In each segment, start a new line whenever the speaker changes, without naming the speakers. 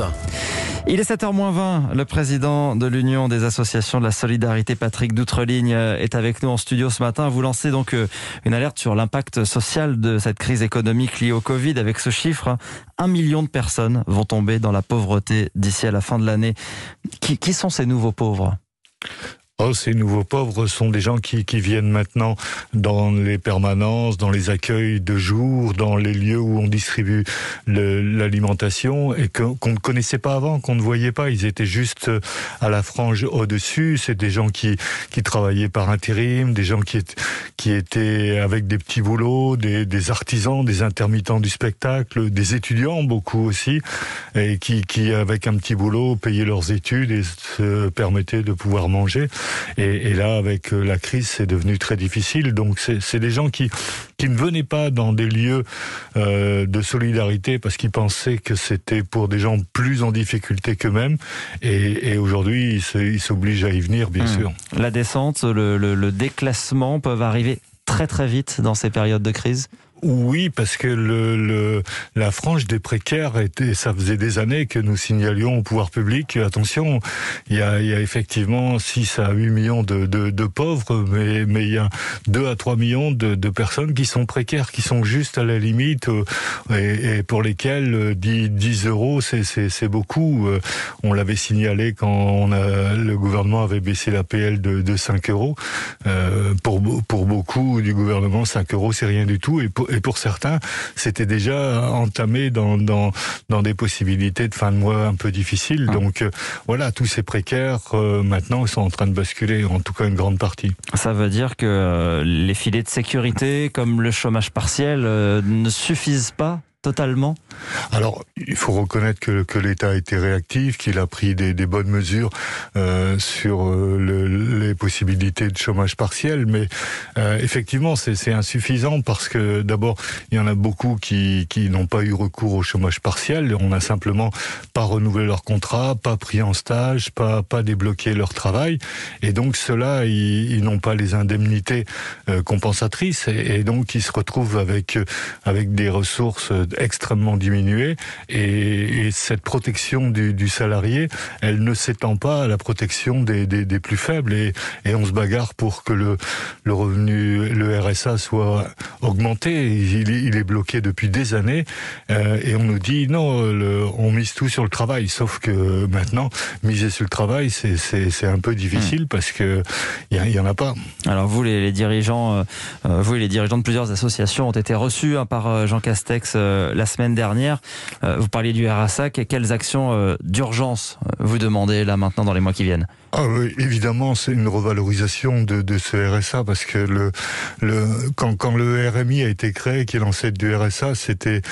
Il est 7h-20, le président de l'Union des associations de la solidarité, Patrick Doutreligne, est avec nous en studio ce matin. Vous lancez donc une alerte sur l'impact social de cette crise économique liée au Covid. Avec ce chiffre, 1 million de personnes vont tomber dans la pauvreté d'ici à la fin de l'année. Qui sont ces nouveaux pauvres ?
Ces nouveaux pauvres sont des gens qui viennent maintenant dans les permanences, dans les accueils de jour, dans les lieux où on distribue l'alimentation et qu'on ne connaissait pas avant, qu'on ne voyait pas. Ils étaient juste à la frange au-dessus. C'est des gens qui travaillaient par intérim, des gens qui étaient avec des petits boulots, des artisans, des intermittents du spectacle, des étudiants beaucoup aussi, et qui avec un petit boulot payaient leurs études et se permettaient de pouvoir manger. Et là, avec la crise, c'est devenu très difficile. Donc, c'est des gens qui ne venaient pas dans des lieux de solidarité parce qu'ils pensaient que c'était pour des gens plus en difficulté qu'eux-mêmes. Et aujourd'hui, ils s'obligent à y venir, bien sûr. La descente,
le déclassement peuvent arriver très très vite dans ces périodes de crise ?
Oui, parce que la frange des précaires ça faisait des années que nous signalions au pouvoir public, attention, il y a effectivement 6 à 8 millions de pauvres, mais il y a 2 à 3 millions de personnes qui sont précaires, qui sont juste à la limite, et pour lesquelles 10 euros, c'est beaucoup. On l'avait signalé quand le gouvernement avait baissé l'APL de 5 euros. Pour beaucoup du gouvernement, 5 euros, c'est rien du tout. Et pour certains, c'était déjà entamé dans des possibilités de fin de mois un peu difficiles. Donc voilà, tous ces précaires, maintenant, sont en train de basculer, en tout cas une grande partie.
Ça veut dire que les filets de sécurité, comme le chômage partiel, ne suffisent pas totalement ?
Alors, il faut reconnaître que l'État a été réactif, qu'il a pris des bonnes mesures sur les possibilités de chômage partiel, mais effectivement, c'est insuffisant parce que d'abord, il y en a beaucoup qui n'ont pas eu recours au chômage partiel. On n'a simplement pas renouvelé leur contrat, pas pris en stage, pas débloqué leur travail, et donc ceux-là, ils n'ont pas les indemnités compensatrices, et donc ils se retrouvent avec des ressources extrêmement diminuée, et cette protection du salarié, elle ne s'étend pas à la protection des plus faibles, et on se bagarre pour que le revenu, le RSA soit augmenté. Il est bloqué depuis des années, et on nous dit non, on mise tout sur le travail, sauf que maintenant miser sur le travail, c'est un peu difficile parce que il y en a pas.
Alors vous, les dirigeants, de plusieurs associations ont été reçus par Jean Castex la semaine dernière. Vous parliez du RSA. Quelles actions d'urgence vous demandez là maintenant dans les mois qui viennent ?
Ah oui, évidemment, c'est une revalorisation de ce RSA parce que quand le RMI a été créé, qui est l'ancêtre du RSA, c'était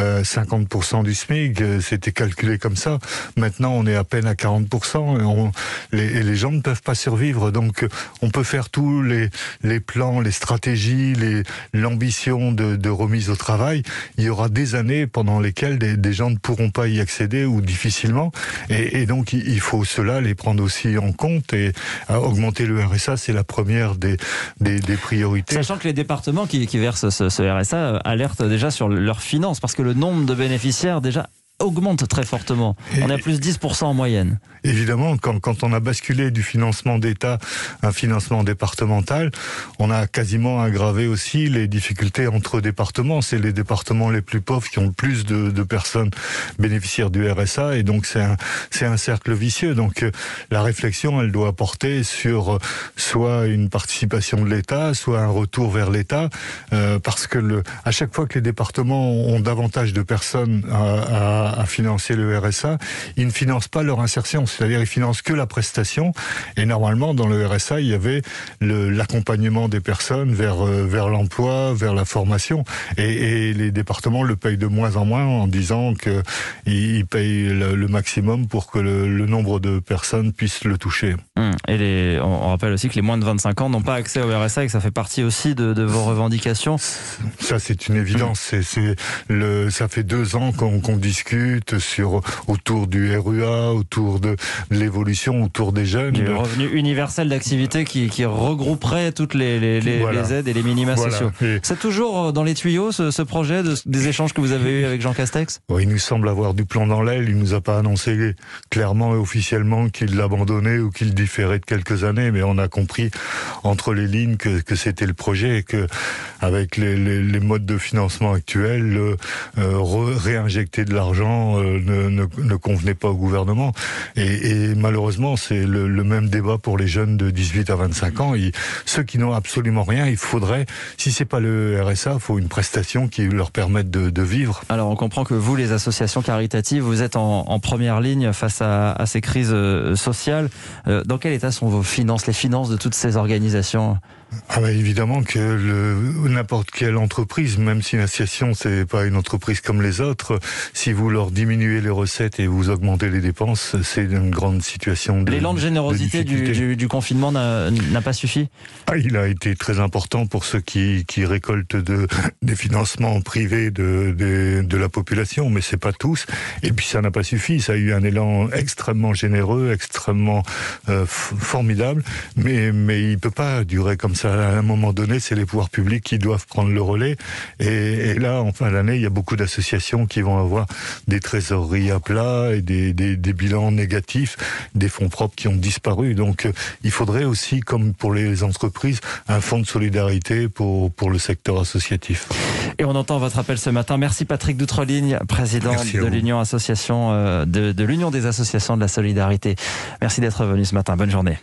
50% du SMIC, c'était calculé comme ça. Maintenant, on est à peine à 40%, et les gens ne peuvent pas survivre. Donc, on peut faire tous les plans, les stratégies, l'ambition de remise au travail. Il y aura des années pendant lesquelles des gens ne pourront pas y accéder ou difficilement, et donc il faut cela les prendre aussi en compte, et augmenter le RSA, c'est la première des priorités.
Sachant que les départements qui versent ce RSA alertent déjà sur leurs finances, parce que le nombre de bénéficiaires déjà augmente très fortement. On est à plus 10% en moyenne.
Évidemment, quand on a basculé du financement d'État à un financement départemental, on a quasiment aggravé aussi les difficultés entre départements. C'est les départements les plus pauvres qui ont le plus de personnes bénéficiaires du RSA, et donc c'est un cercle vicieux. Donc la réflexion, elle doit porter sur soit une participation de l'État, soit un retour vers l'État, parce que à chaque fois que les départements ont davantage de personnes à financer le RSA, ils ne financent pas leur insertion, c'est-à-dire ils financent que la prestation, et normalement dans le RSA il y avait l'accompagnement des personnes vers l'emploi, vers la formation, et les départements le payent de moins en moins en disant qu'ils payent le maximum pour que le nombre de personnes puissent le toucher.
Et on rappelle aussi que les moins de 25 ans n'ont pas accès au RSA et que ça fait partie aussi de vos revendications.
Ça c'est une évidence, ça fait 2 ans qu'on discute discute autour du RUA, autour de l'évolution, autour des jeunes.
Du revenu universel d'activité qui regrouperait toutes les aides et les minima sociaux. C'est toujours dans les tuyaux ce projet des échanges que vous avez eu avec Jean Castex?
Oui, il nous semble avoir du plomb dans l'aile. Il nous a pas annoncé clairement et officiellement qu'il l'abandonnait ou qu'il différait de quelques années, mais on a compris entre les lignes que c'était le projet et que avec les modes de financement actuels, réinjecter de l'argent ne convenait pas au gouvernement. Et malheureusement, c'est le même débat pour les jeunes de 18 à 25 ans. Ceux qui n'ont absolument rien, il faudrait, si c'est pas le RSA, il faut une prestation qui leur permette de vivre.
Alors on comprend que vous, les associations caritatives, vous êtes en première ligne face à ces crises sociales. Dans quel état sont vos finances, les finances de toutes ces organisations ?
Évidemment que n'importe quelle entreprise, même si une association c'est pas une entreprise comme les autres, si vous leur diminuez les recettes et vous augmentez les dépenses, c'est une grande situation de
l'élan de générosité du confinement n'a pas suffi.
Il a été très important pour ceux qui récoltent des financements privés de la population, mais c'est pas tous. Et puis ça n'a pas suffi. Ça a eu un élan extrêmement généreux, extrêmement formidable, mais il peut pas durer comme ça. À un moment donné, c'est les pouvoirs publics qui doivent prendre le relais. Et là, en fin d'année, il y a beaucoup d'associations qui vont avoir des trésoreries à plat et des bilans négatifs, des fonds propres qui ont disparu. Donc, il faudrait aussi, comme pour les entreprises, un fonds de solidarité pour le secteur associatif.
Et on entend votre appel ce matin. Merci Patrick d'Outreligne, président de l'Union des associations de la solidarité. Merci d'être venu ce matin. Bonne journée.